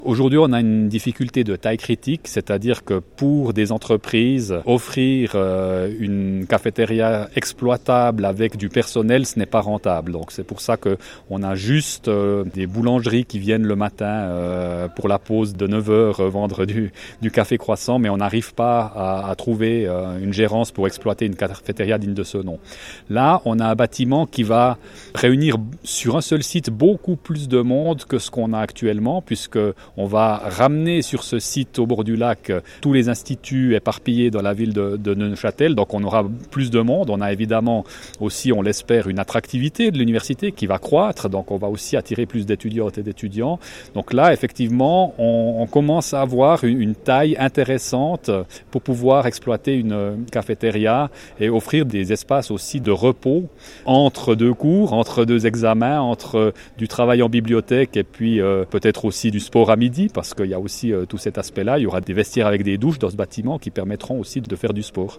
Aujourd'hui, on a une difficulté de taille critique, c'est-à-dire que pour des entreprises, offrir une cafétéria exploitable avec du personnel, ce n'est pas rentable. Donc c'est pour ça qu'on a juste des boulangeries qui viennent le matin pour la pause de 9 heures vendre du café croissant, mais on n'arrive pas à trouver une gérance pour exploiter une cafétéria digne de ce nom. Là, on a un bâtiment qui va réunir sur un seul site beaucoup plus de monde que ce qu'on a actuellement, puisque on va ramener sur ce site au bord du lac tous les instituts éparpillés dans la ville de Neuchâtel. Donc on aura plus de monde. On a évidemment aussi, on l'espère, une attractivité de l'université qui va croître. Donc on va aussi attirer plus d'étudiantes et d'étudiants. Donc là, effectivement, on commence à avoir une taille intéressante pour pouvoir exploiter une cafétéria et offrir des espaces aussi de repos entre deux cours, entre deux examens, entre du travail en bibliothèque et puis peut-être aussi du sport à midi, parce qu'il y a aussi tout cet aspect-là. Il y aura des vestiaires avec des douches dans ce bâtiment qui permettront aussi de faire du sport.